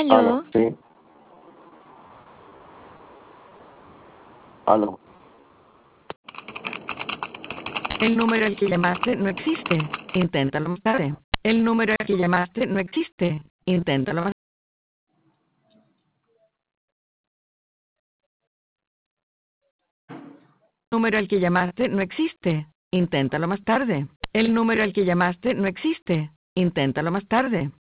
Aló, Aló, sí, aló. el número al que llamaste no existe. Inténtalo más tarde. El número al que llamaste no existe. Inténtalo más El número al que llamaste no existe. Inténtalo más tarde. El número al que llamaste no existe. Inténtalo más tarde.